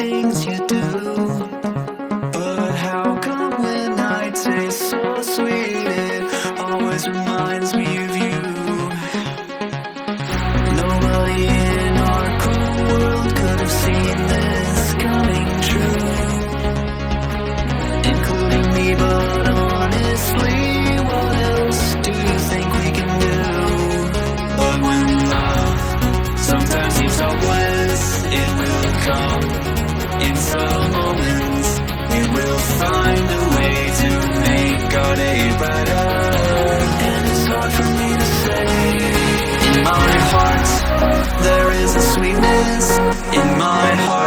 things you do. But how come when I taste so sweet, it always reminds me of you? Nobody in our cold world could have seen this coming true, including me, but honestly, what else do you think we can do? But when love sometimes seems hopeless, it will come in subtle moments. It will find a way to make our day brighter. And it's hard for me to say. In my heart, there is a sweetness. In my heart,